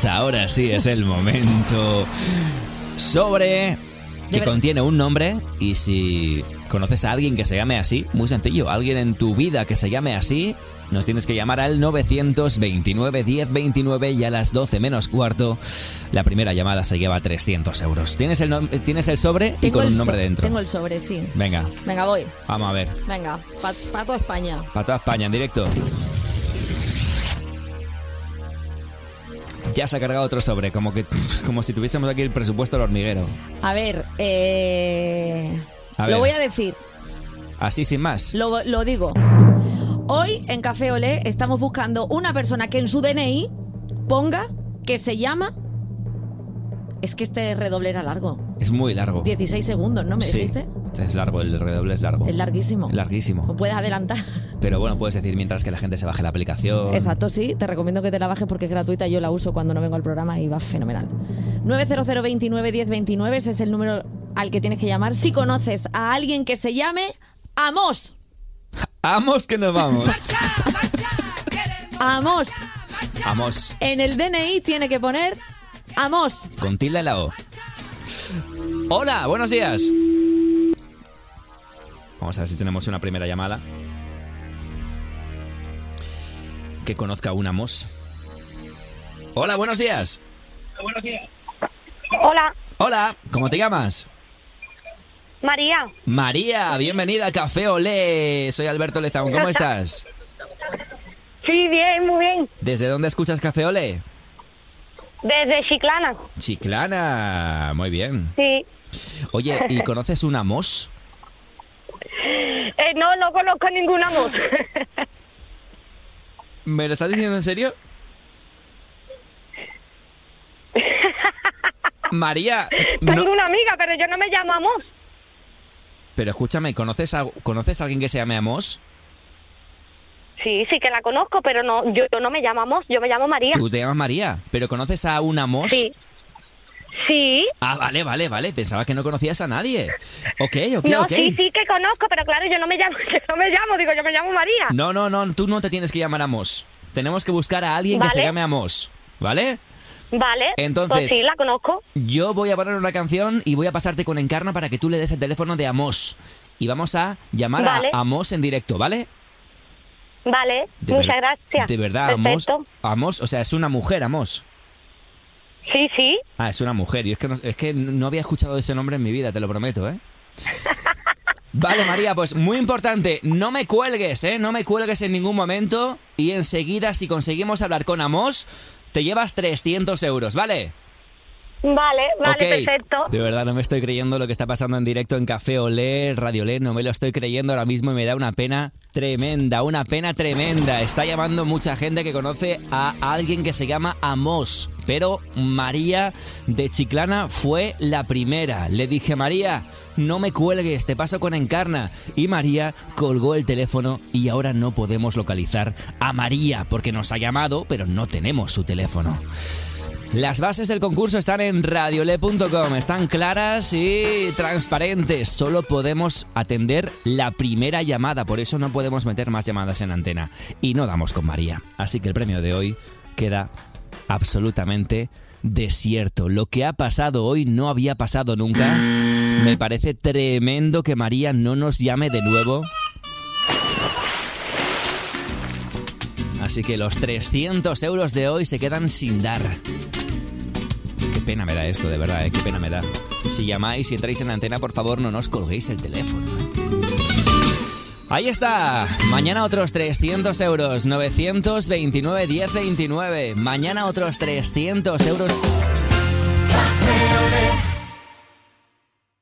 fecha. Ahora sí es el momento. Sobre que contiene un nombre, y si conoces a alguien que se llame así, muy sencillo, alguien en tu vida que se llame así, nos tienes que llamar al 929 1029 y a las 12 menos cuarto la primera llamada se lleva 300 euros. ¿Tienes el sobre y con un nombre dentro? Tengo el sobre, sí. Venga, voy. vamos a ver. Venga, para toda España. Para toda España, en directo. Ya se ha cargado otro sobre, como si tuviésemos aquí el presupuesto del hormiguero. A ver, lo voy a decir. Así sin más. Lo digo. Hoy en Café Olé estamos buscando una persona que en su DNI ponga que se llama... Es que este redoble era largo. Es muy largo. 16 segundos, ¿no me dijiste? Es largo, el redoble es largo. Es larguísimo. Larguísimo. No puedes adelantar. Pero bueno, puedes decir mientras que la gente se baje la aplicación. Exacto, sí. Te recomiendo que te la bajes porque es gratuita. Yo la uso cuando no vengo al programa y va fenomenal. 900 29 10 29. Ese es el número al que tienes que llamar si conoces a alguien que se llame Amos. ¡Amos que nos vamos! Amos. Amos. En el DNI tiene que poner Amos. Con tilde en la O. Hola, buenos días. Vamos a ver si tenemos una primera llamada. Que conozca un Amos. Hola, buenos días. Buenos días. Hola. Hola, ¿cómo te llamas? María. María, bienvenida a Café Olé. Soy Alberto Lezaun, ¿cómo estás? Sí, bien, muy bien. ¿Desde dónde escuchas Café Olé? Desde Chiclana. Chiclana, muy bien. Sí. Oye, ¿y conoces un Amos? No conozco ningún Amos. ¿Me lo estás diciendo en serio? María, Tengo una amiga, pero yo no me llamo Amos. Pero escúchame, ¿conoces a alguien que se llame Amos? Sí que la conozco, pero no, yo no me llamo Amos, yo me llamo María. Tú te llamas María, ¿pero conoces a un Amos? Sí. Sí. Ah, vale, pensaba que no conocías a nadie. Ok. No, sí que conozco, pero claro, yo me llamo María. No, tú no te tienes que llamar Amos. Tenemos que buscar a alguien que se llame Amos, ¿vale? Vale, entonces, pues sí, la conozco. Yo voy a poner una canción y voy a pasarte con Encarna para que tú le des el teléfono de Amos. Y vamos a llamar a Amos en directo, ¿vale? Vale, muchas gracias. De verdad, Amos, o sea, es una mujer, Amos. Sí. Ah, es una mujer. Y es que no había escuchado ese nombre en mi vida, te lo prometo, ¿eh? Vale, María, pues muy importante, no me cuelgues, ¿eh? No me cuelgues en ningún momento y enseguida, si conseguimos hablar con Amos, te llevas 300 euros, ¿vale? Vale, okay. Perfecto. De verdad, no me estoy creyendo lo que está pasando en directo en Café Olé, Radio Olé, no me lo estoy creyendo ahora mismo y me da una pena tremenda. Está llamando mucha gente que conoce a alguien que se llama Amos, pero María de Chiclana fue la primera. Le dije, María, no me cuelgues, te paso con Encarna. Y María colgó el teléfono y ahora no podemos localizar a María porque nos ha llamado, pero no tenemos su teléfono. Las bases del concurso están en radiole.com, están claras y transparentes. Solo podemos atender la primera llamada, por eso no podemos meter más llamadas en antena. Y no damos con María. Así que el premio de hoy queda absolutamente desierto. Lo que ha pasado hoy no había pasado nunca. Me parece tremendo que María no nos llame de nuevo. Así que los 300 euros de hoy se quedan sin dar. Qué pena me da esto, de verdad, qué pena me da. Si llamáis y entráis en la antena, por favor, no nos colguéis el teléfono. Ahí está. Mañana otros 300 euros. 929 1029. Mañana otros 300 euros.